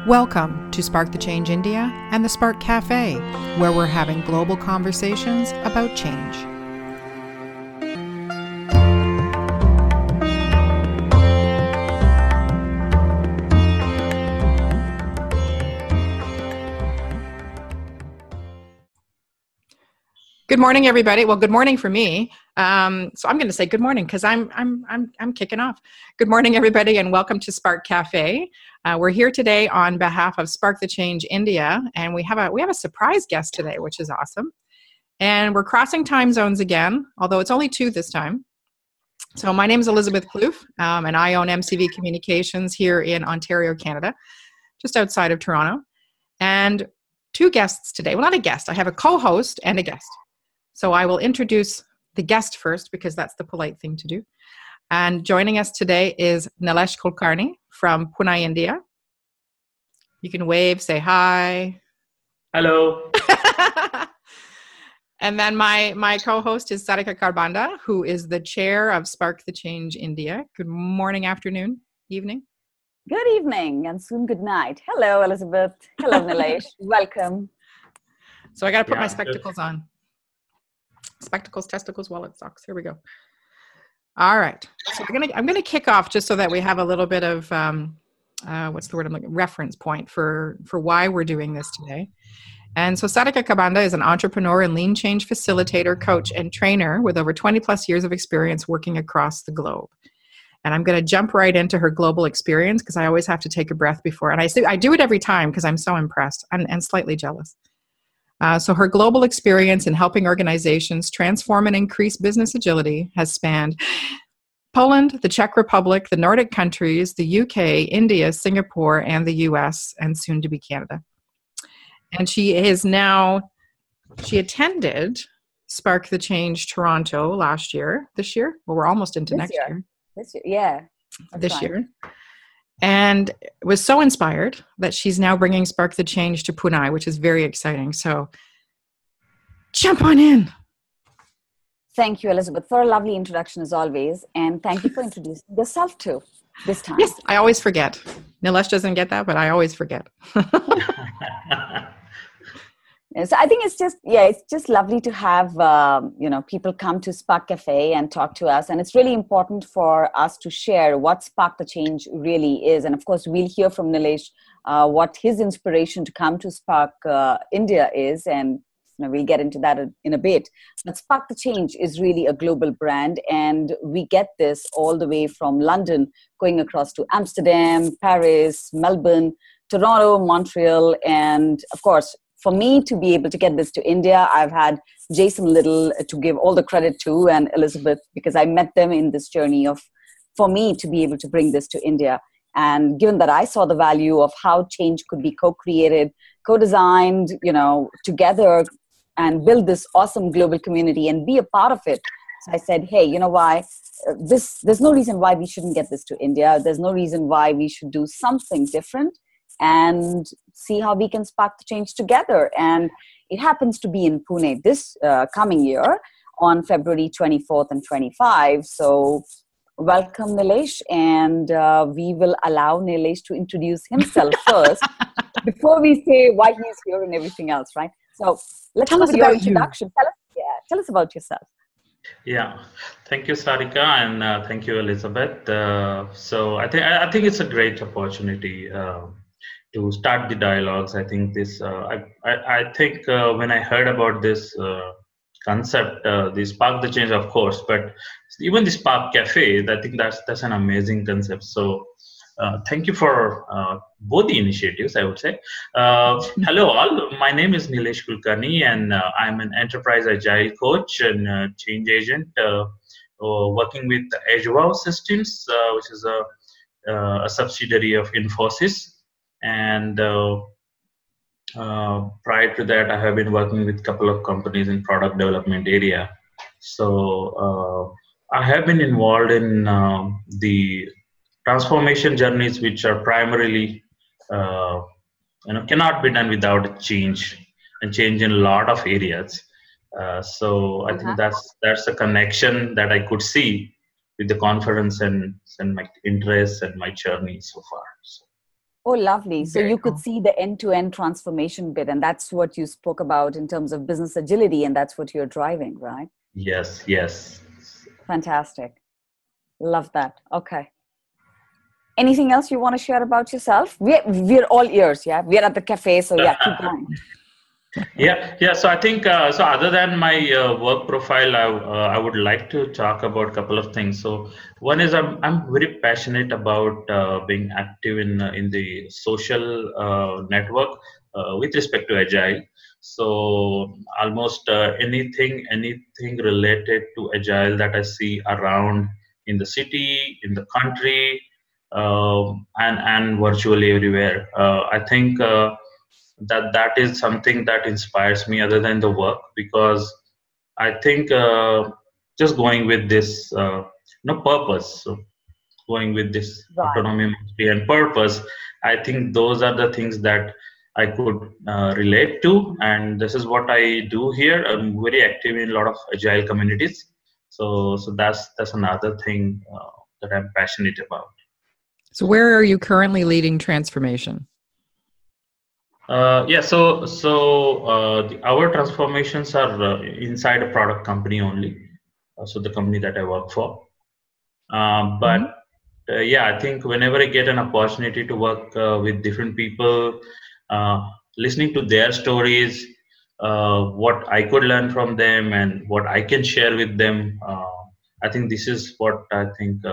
Welcome to Spark the Change India and the Spark Cafe, where we're having global conversations about change. Good morning, everybody. Well, good morning for me. So I'm going to say good morning because I'm kicking off. Good morning, everybody, and welcome to Spark Cafe. We're here today on behalf of Spark the Change India, and we have a surprise guest today, which is awesome. And we're crossing time zones again, although it's only 2 this time. So my name is Elizabeth Plouffe, and I own MCV Communications here in Ontario, Canada, just outside of Toronto. And 2 guests today. Well, not a guest. I have a co-host and a guest. So I will introduce the guest first because that's the polite thing to do. And joining us today is Nilesh Kulkarni from Pune, India. You can wave, say hi. Hello. And then my co-host is Sarika Karbanda, who is the chair of Spark the Change India. Good morning, afternoon, evening. Good evening and soon good night. Hello, Elizabeth. Hello, Nilesh. Welcome. So I got to put my spectacles on. Spectacles, testicles, wallet, socks. Here we go. All right. So I'm gonna kick off just so that we have a little bit of reference point for why we're doing this today. And so Sarika Karbanda is an entrepreneur and lean change facilitator, coach, and trainer with over 20 plus years of experience working across the globe. And I'm going to jump right into her global experience because I always have to take a breath before. And I do it every time because I'm so impressed and slightly jealous. So her global experience in helping organizations transform and increase business agility has spanned Poland, the Czech Republic, the Nordic countries, the UK, India, Singapore, and the US, and soon to be Canada. And she attended Spark the Change Toronto this year. Well, we're almost into next year. This year, yeah. This year. And was so inspired that she's now bringing Spark the Change to Pune, which is very exciting. So jump on in. Thank you, Elizabeth, for a lovely introduction as always. And thank you for introducing yourself too this time. Yes, I always forget. Nilesh doesn't get that, but I always forget. So I think it's just lovely to have, people come to Spark Cafe and talk to us. And it's really important for us to share what Spark the Change really is. And of course, we'll hear from Nilesh what his inspiration to come to Spark India is. And we'll get into that in a bit. But Spark the Change is really a global brand. And we get this all the way from London, going across to Amsterdam, Paris, Melbourne, Toronto, Montreal, and of course, for me to be able to get this to India, I've had Jason Little to give all the credit to and Elizabeth, because I met them in this journey for me to be able to bring this to India. And given that I saw the value of how change could be co-created, co-designed, together and build this awesome global community and be a part of it. So I said, hey, you know why? There's no reason why we shouldn't get this to India. There's no reason why we should do something different and see how we can spark the change together. And it happens to be in Pune this coming year on February 24th and 25. So welcome, Nilesh. And we will allow Nilesh to introduce himself first before we say why he's here and everything else, right? So let's tell us about introduction. Tell us about yourself. Yeah, thank you, Sarika, and thank you, Elizabeth. So I think it's a great opportunity to start the dialogues. I think this. I think when I heard about this concept, the Spark the Change, of course, but even the Spark Cafe, I think that's an amazing concept. So thank you for both the initiatives, I would say. Hello all, my name is Nilesh Kulkarni, and I'm an enterprise agile coach and change agent working with Edgewell Systems, which is a subsidiary of Infosys. And prior to that, I have been working with a couple of companies in product development area. So I have been involved in the transformation journeys, which are primarily cannot be done without change and change in a lot of areas. So I think that's a connection that I could see with the conference and my interests and my journey so far. So. Oh, lovely. So Very you could cool. see the end-to-end transformation bit, and that's what you spoke about in terms of business agility, and that's what you're driving, right? Yes, yes. Fantastic. Love that. Okay. Anything else you want to share about yourself? We're all ears, yeah? We're at the cafe, so yeah, keep going. Yeah. So I think so. Other than my work profile, I would like to talk about a couple of things. So one is I'm very passionate about being active in the social network with respect to agile. So almost anything related to agile that I see around in the city, in the country, and virtually everywhere. I think. That is something that inspires me other than the work, because I think just going with this purpose, so going with this Right. autonomy and purpose, I think those are the things that I could relate to, and this is what I do here. I'm very active in a lot of agile communities, so that's another thing that I'm passionate about. So where are you currently leading transformation? Our transformations are inside a product company only, so the company that I work for. But I think whenever I get an opportunity to work with different people, listening to their stories, what I could learn from them and what I can share with them, I think this is what I think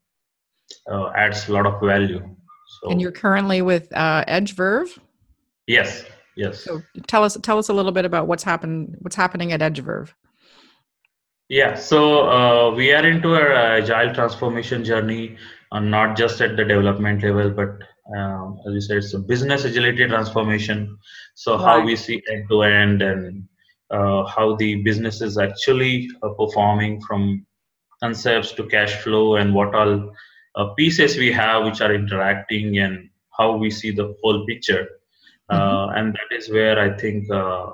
adds a lot of value. And you're currently with EdgeVerve? Yes. Yes. So tell us a little bit about what's happening at EdgeVerve. Yeah, so we are into our agile transformation journey, not just at the development level, but as you said, it's a business agility transformation. So how we see end to end, and how the business is actually performing from concepts to cash flow, and what all pieces we have which are interacting, and how we see the whole picture. And that is where I think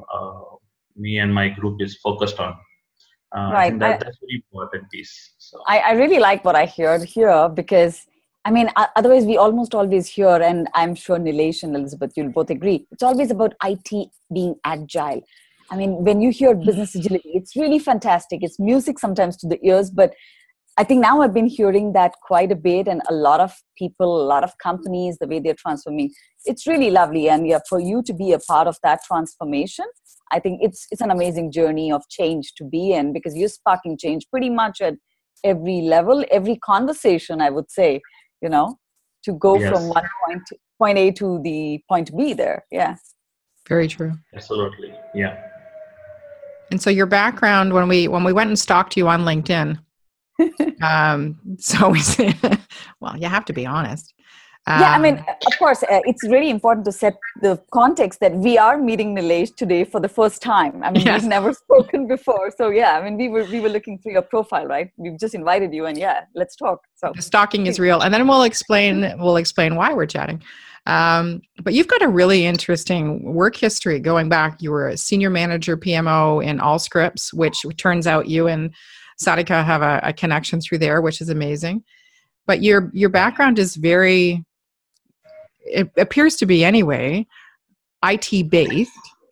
me and my group is focused on. I think that's a very important piece. So. I really like what I heard here, because I mean, otherwise we almost always hear, and I'm sure Nilesh and Elizabeth, you'll both agree, it's always about IT being agile. I mean, when you hear business agility, it's really fantastic. It's music sometimes to the ears, but I think now I've been hearing that quite a bit, and a lot of people, a lot of companies, the way they're transforming, it's really lovely. And yeah, for you to be a part of that transformation, I think it's an amazing journey of change to be in, because you're sparking change pretty much at every level, every conversation, I would say, to go from one point A to the point B there. Yeah. Very true. Absolutely. Yeah. And so your background, when we went and stalked you on LinkedIn, so we say, well, you have to be honest. Yeah, I mean, of course, it's really important to set the context that we are meeting Nilesh today for the first time. I mean, we've never spoken before. So yeah, I mean, we were looking through your profile, right? We've just invited you, and yeah, let's talk. So the stalking is real. And then we'll explain why we're chatting. But you've got a really interesting work history going back. You were a senior manager PMO in Allscripts, which turns out you and Sarika have a connection through there, which is amazing. But your background is very, it appears to be anyway, IT based.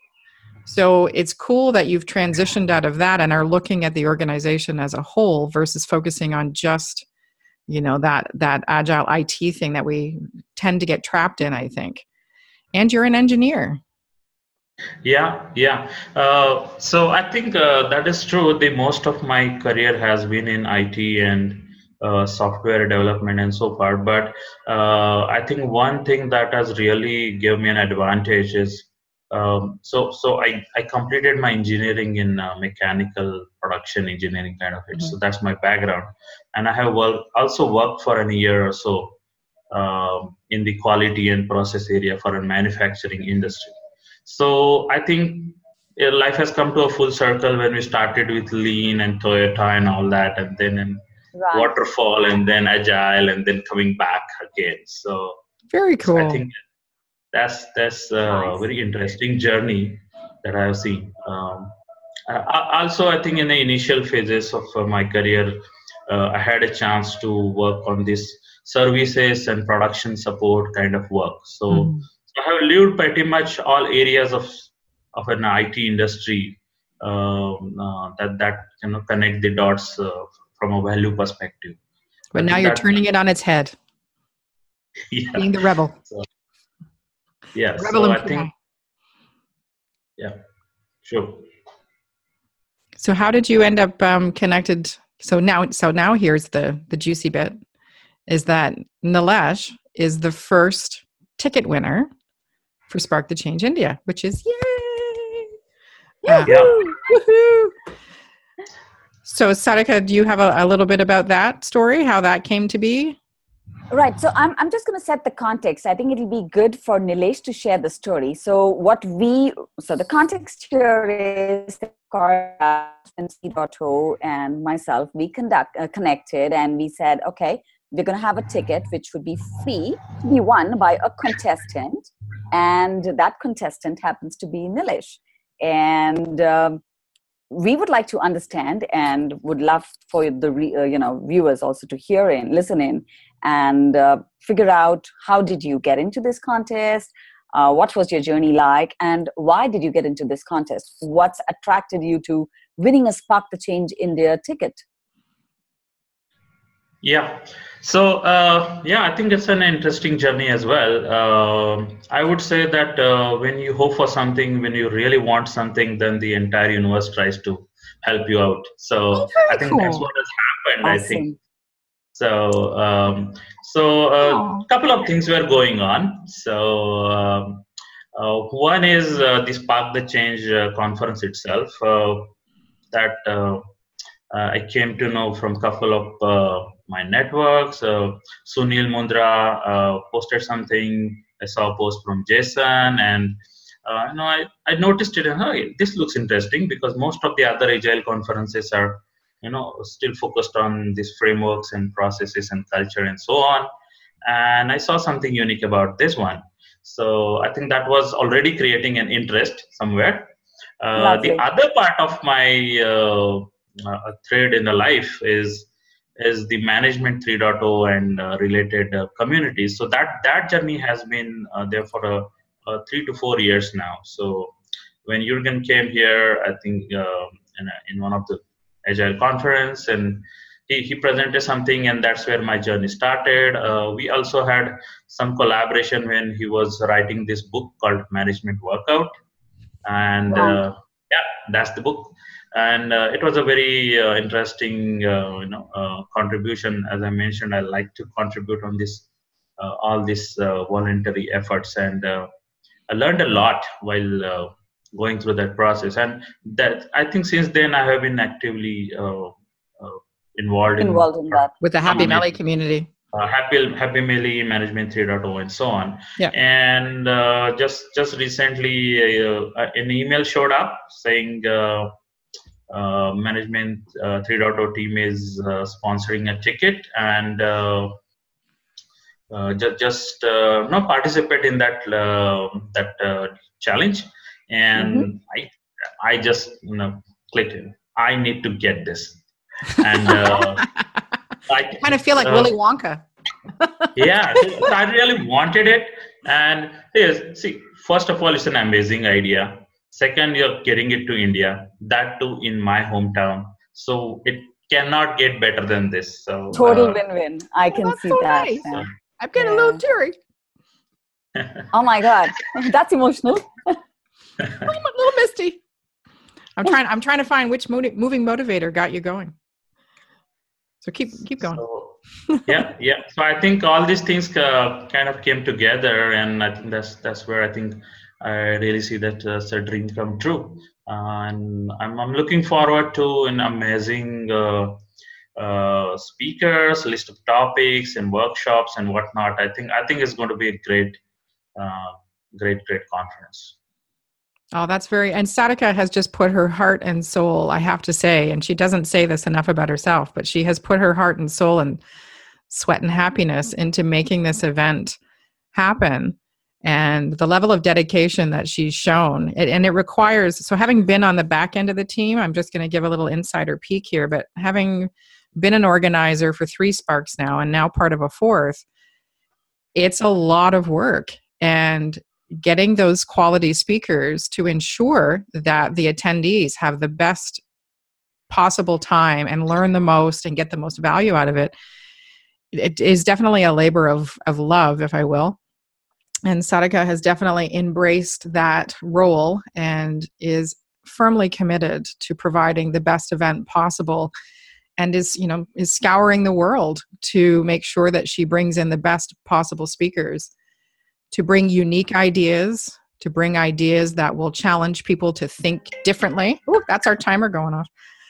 So it's cool that you've transitioned out of that and are looking at the organization as a whole versus focusing on just, that agile IT thing that we tend to get trapped in, I think. And you're an engineer. Yeah. So I think that is true. The most of my career has been in IT and software development and so far. But I think one thing that has really given me an advantage is so I completed my engineering in mechanical production engineering kind of it. So that's my background, and I have also worked for a year or so in the quality and process area for a manufacturing industry. So I think life has come to a full circle when we started with Lean and Toyota and all that, and then in Waterfall, and then Agile, and then coming back again. So very cool. So I think that's a very interesting journey that I have seen. Also, I think in the initial phases of my career, I had a chance to work on this services and production support kind of work. So I have lived pretty much all areas of an IT industry that connect the dots from a value perspective. But now you're turning it on its head. Yeah. Being the rebel. Yeah. Rebel so and I think. Yeah. Sure. So how did you end up connected? So now here's the juicy bit, is that Nilesh is the first ticket winner for Spark the Change India, which is yay! Woohoo! So Sarika, do you have a little bit about that story, how that came to be? Right. So I'm just going to set the context. I think it'll be good for Nilesh to share the story. So the context here is C.O and myself, we connected and we said, okay, we're going to have a ticket which would be free to be won by a contestant. And that contestant happens to be Nilesh. And we would like to understand and would love for the viewers also to listen in and figure out, how did you get into this contest? What was your journey like? And why did you get into this contest? What's attracted you to winning a Spark the Change India ticket? Yeah. So, I think it's an interesting journey as well. I would say that when you hope for something, when you really want something, then the entire universe tries to help you out. So I think that's what has happened, Awesome. I think. So, a couple of things were going on. So, one is the Spark the Change conference itself that I came to know from a couple of my networks. Sunil Mundra posted something. I saw a post from Jason, and I noticed it. And hey, this looks interesting, because most of the other agile conferences are still focused on these frameworks and processes and culture and so on. And I saw something unique about this one. So I think that was already creating an interest somewhere. The other part of my thread in the life is the management 3.0 and related communities. So that journey has been there for 3 to 4 years now. So when Jürgen came here, I think in one of the Agile conference, and he presented something, and that's where my journey started. We also had some collaboration when he was writing this book called Management Workout, and that's the book. And it was a very interesting contribution. As I mentioned, I like to contribute on this all these voluntary efforts, and I learned a lot while going through that process. And that, I think, since then I have been actively involved in that with the Happy Melly community. Happy Melly, Management 3.0, and so on. Yeah. And just recently, an email showed up saying Management 3.0 team is sponsoring a ticket, and just participate in that challenge. And I just clicked in. I need to get this, and I kind of feel like Willy Wonka. Yeah, so I really wanted it. And see, first of all, it's an amazing idea. Second, you're getting it to India, that too in my hometown. So it cannot get better than this. So total win-win. I can see that. Nice. Yeah. I'm getting a little teary. Oh my God, that's emotional. I'm a little misty. I'm trying to find which moving motivator got you going. So keep going. So, yeah. So I think all these things kind of came together, and I think that's where I think I really see that it's a dream come true. And I'm looking forward to an amazing speakers, list of topics and workshops and whatnot. I think it's going to be a great conference. Oh, that's and Sarika has just put her heart and soul, I have to say, and she doesn't say this enough about herself, but she has put her heart and soul and sweat and happiness into making this event happen. And the level of dedication that she's shown, and it requires, so having been on the back end of the team, I'm just going to give a little insider peek here, but having been an organizer for 3 Sparks now, and now part of a 4th, it's a lot of work. And getting those quality speakers to ensure that the attendees have the best possible time and learn the most and get the most value out of it, it is definitely a labor of love, if I will. And Sarika has definitely embraced that role and is firmly committed to providing the best event possible, and is scouring the world to make sure that she brings in the best possible speakers to bring unique ideas, to bring ideas that will challenge people to think differently. Ooh, that's our timer going off.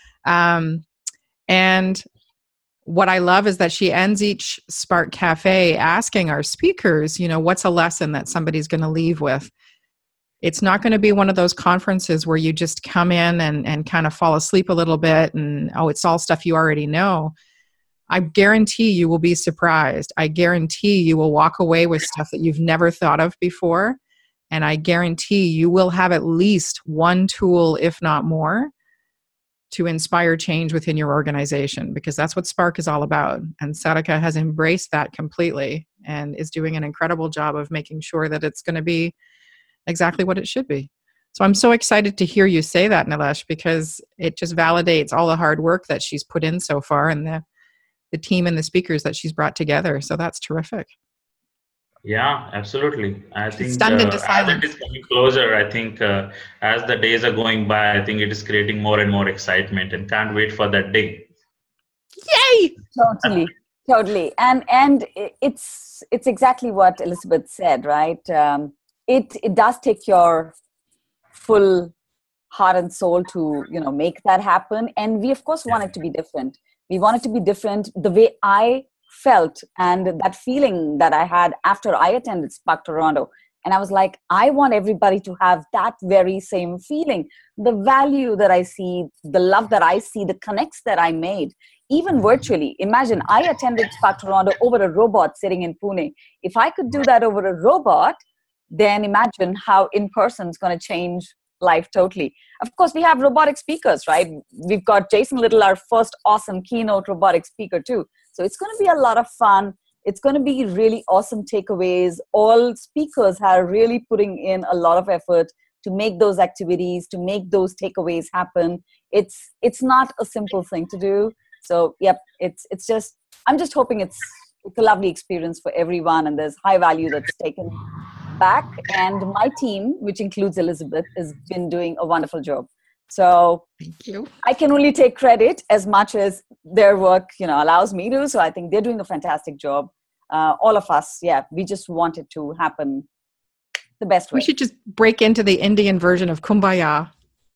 And what I love is that she ends each Spark Cafe asking our speakers, what's a lesson that somebody's going to leave with? It's not going to be one of those conferences where you just come in and kind of fall asleep a little bit and, it's all stuff you already know. I guarantee you will be surprised. I guarantee you will walk away with stuff that you've never thought of before. And I guarantee you will have at least one tool, if not more, to inspire change within your organization, because that's what Spark is all about. And Sarika has embraced that completely and is doing an incredible job of making sure that it's going to be exactly what it should be. So I'm so excited to hear you say that, Nilesh, because it just validates all the hard work that she's put in so far and the team and the speakers that she's brought together. So that's terrific. Yeah, absolutely. I think stunned into as silence. it is coming closer, I think as the days are going by, I think it is creating more and more excitement, and can't wait for that day. Yay! Totally. And it's exactly what Elizabeth said, right? It does take your full heart and soul to, make that happen. And we, of course, want it to be different. We want it to be different the way I felt and that feeling that I had after I attended Spark Toronto. And I was like, I want everybody to have that very same feeling. The value that I see, the love that I see, the connects that I made, even virtually. Imagine I attended Spark Toronto over a robot sitting in Pune. If I could do that over a robot, then imagine how in-person is going to change life totally. Of course, we have robotic speakers, right? We've got Jason Little, our first awesome keynote robotic speaker too. So it's going to be a lot of fun. It's going to be really awesome takeaways. All speakers are really putting in a lot of effort to make those activities, to make those takeaways happen. It's not a simple thing to do. So, yep, I'm just hoping it's a lovely experience for everyone, and there's high value that's taken back. And my team, which includes Elizabeth, has been doing a wonderful job. So thank you. I can only take credit as much as their work, allows me to. So I think they're doing a fantastic job. All of us, we just want it to happen the best way. We should just break into the Indian version of Kumbaya.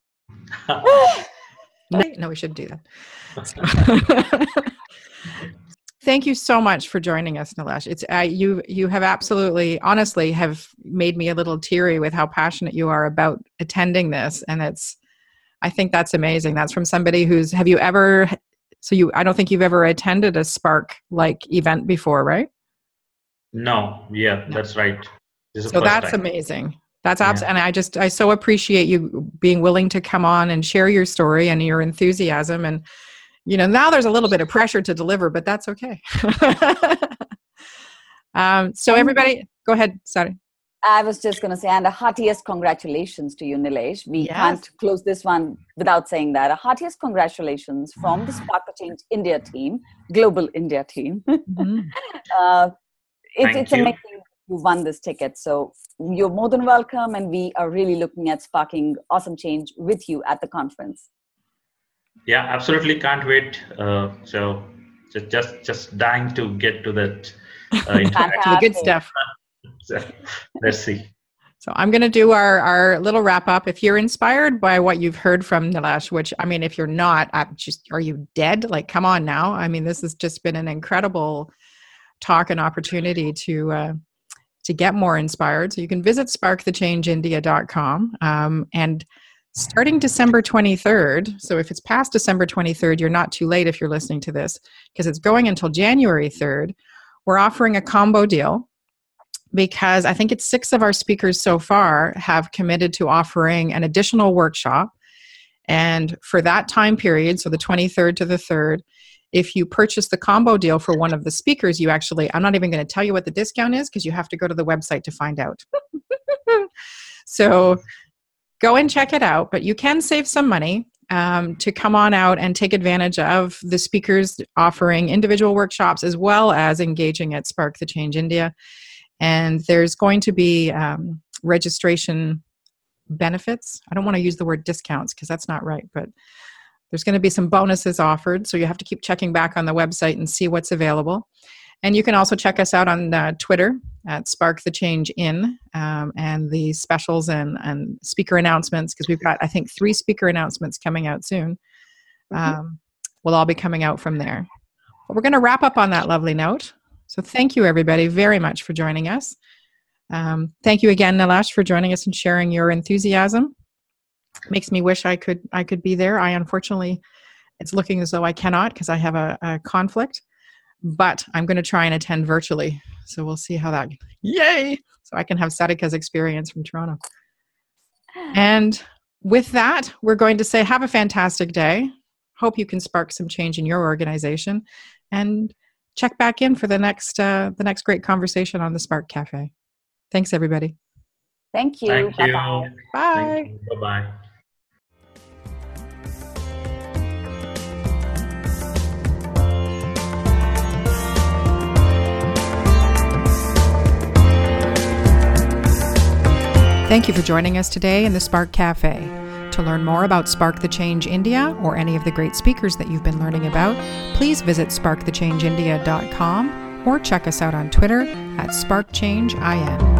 No, we shouldn't do that. Thank you so much for joining us, Nilesh. It's you have absolutely, honestly, have made me a little teary with how passionate you are about attending this, and I think that's amazing. That's from somebody I don't think you've ever attended a Spark-like event before, right? No, that's right. So that's amazing. That's absolutely, and I so appreciate you being willing to come on and share your story and your enthusiasm. And now there's a little bit of pressure to deliver, but that's okay. So everybody, go ahead. Sorry. I was just going to say, and the heartiest congratulations to you, Nilesh. We can't close this one without saying that. A heartiest congratulations from the Spark the Change India team, Global India team. Mm-hmm. It's amazing you won this ticket. So you're more than welcome, and we are really looking at sparking awesome change with you at the conference. Yeah, absolutely. Can't wait. So just dying to get to that to the good stuff. So, let's see. So I'm going to do our little wrap up. If you're inspired by what you've heard from Nilesh, which, I mean, if you're not, are you dead? Like, come on now. I mean, this has just been an incredible talk and opportunity to get more inspired. So you can visit sparkthechangeindia.com. And starting December 23rd, so if it's past December 23rd, you're not too late if you're listening to this, because it's going until January 3rd. We're offering a combo deal, because I think it's 6 of our speakers so far have committed to offering an additional workshop. And for that time period, so the 23rd to the 3rd, if you purchase the combo deal for one of the speakers, you actually, I'm not even going to tell you what the discount is because you have to go to the website to find out. So go and check it out, but you can save some money to come on out and take advantage of the speakers offering individual workshops as well as engaging at Spark the Change India. And there's going to be registration benefits. I don't want to use the word discounts because that's not right, but there's going to be some bonuses offered. So you have to keep checking back on the website and see what's available. And you can also check us out on Twitter at Spark the Change In, and the specials and speaker announcements, because we've got, I think, 3 speaker announcements coming out soon. Will all be coming out from there. But we're going to wrap up on that lovely note. So thank you, everybody, very much for joining us. Thank you again, Nilesh, for joining us and sharing your enthusiasm. Makes me wish I could be there. I unfortunately, it's looking as though I cannot because I have a conflict. But I'm going to try and attend virtually. So we'll see how that, yay! So I can have Sarika's experience from Toronto. And with that, we're going to say, have a fantastic day. Hope you can spark some change in your organization. And check back in for the next great conversation on the Spark Cafe. Thanks, everybody. Thank you. Thank you. Bye-bye. Bye. Thank you. Bye-bye. Thank you for joining us today in the Spark Cafe. To learn more about Spark the Change India or any of the great speakers that you've been learning about, please visit sparkthechangeindia.com or check us out on Twitter at SparkChangeIN.